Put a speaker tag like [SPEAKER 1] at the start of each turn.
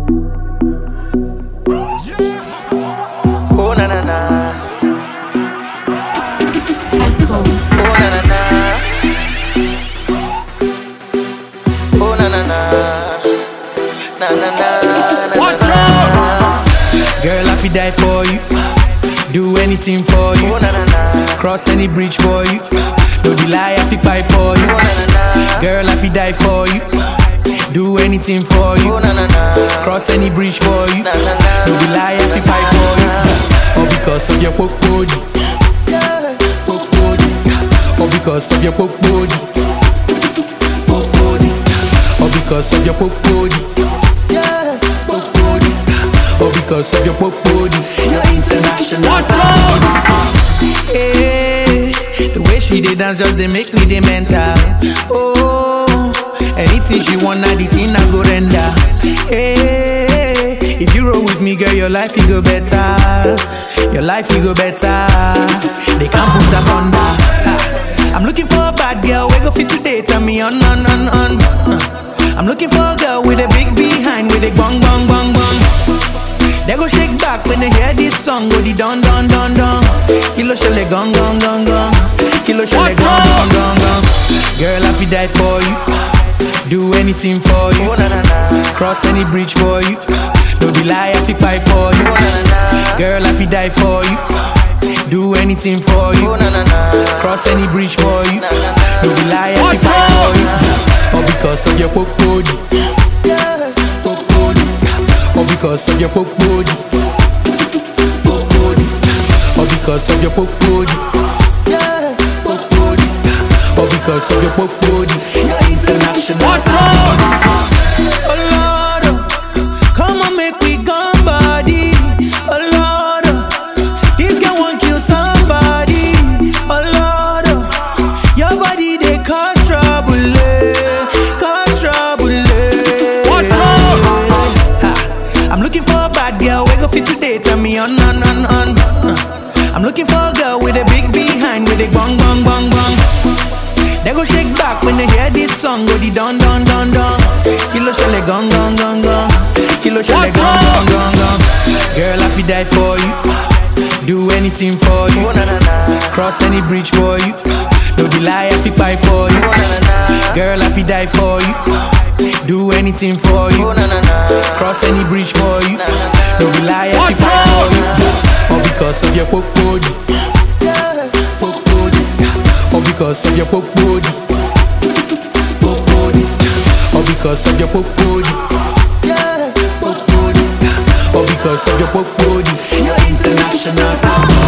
[SPEAKER 1] Oh na na na.
[SPEAKER 2] Echo.
[SPEAKER 1] Oh na na na. Oh na na na. Na na na.
[SPEAKER 3] Watch out!
[SPEAKER 4] Girl, I fi die for you. Do anything for you.
[SPEAKER 1] Oh na na na.
[SPEAKER 4] Cross any bridge for you. No lie, I fi fight for you.
[SPEAKER 1] Oh na na na.
[SPEAKER 4] Girl, I fi die for you. Do anything for you.
[SPEAKER 1] Oh na na na.
[SPEAKER 4] Cross any bridge for you.
[SPEAKER 1] Na na na.
[SPEAKER 4] No lie, I fi fight for you. All because of your poke body. Poke body. All because of your poke body. Poke body. All because of your poke body. Poke body. All because of your poke body. You're international.
[SPEAKER 3] Watch out!
[SPEAKER 4] Hey, the way she dey dance just dey make me dey mental. Oh, anything she want, na the thing I go render. Hey, if you roll with me, girl, your life will go better. Your life will go better. They can't put us under. I'm looking for a bad girl, we go fit today, tell me on. I'm looking for a girl with a big behind, with a bong bong bong bong. They go shake back when they hear this song. Go the don don don don. Kilo shele gong gong gong gong. Kilo shele gong gong gong gong. Girl, I fi die for you. Do anything for you.
[SPEAKER 1] Oh na na na.
[SPEAKER 4] Cross any bridge for you. No be lie, I fi fight for you.
[SPEAKER 1] Oh na na na.
[SPEAKER 4] Girl, I fi die for you. Do anything for you.
[SPEAKER 1] Oh na na na.
[SPEAKER 4] Cross any bridge for you.
[SPEAKER 1] Na na na.
[SPEAKER 4] No be lie, I fi fight for you. All because of your poke body. Poke body. All because of your poke body. Poke body. All because of your poke body. Poke body. All because of your poke body. You're international.
[SPEAKER 3] Watch out!
[SPEAKER 4] Oh Lord, oh, come on, make we come body. Oh Lord, oh, this girl want kill somebody. Oh Lord, oh, your body they cause trouble, cause trouble.
[SPEAKER 3] Watch out!
[SPEAKER 4] I'm looking for a bad girl, we go fit today, tell me on. I'm looking for a girl with a big behind, with a bong bong bong bong. They go shake back when they hear this song, go the don don don don. Kilo shele gong gong gong gong. Kilo shele gong gong gong gong. Girl, I fi die for you. Do anything for you.
[SPEAKER 1] Oh na na na.
[SPEAKER 4] Cross any bridge for you. No be lie, I fi fight for you.
[SPEAKER 1] Oh na na na.
[SPEAKER 4] Girl, I fi die for you. Do anything for you.
[SPEAKER 1] Oh na na na.
[SPEAKER 4] Cross any bridge for you.
[SPEAKER 1] Na na na.
[SPEAKER 4] No be lie, I fi
[SPEAKER 3] Watch
[SPEAKER 4] fight for
[SPEAKER 3] out!
[SPEAKER 4] you. All because of your poke body. Poke body. All because of your poke body. Poke body. All because of your poke body. Poke body. All because of your poke body. You're international.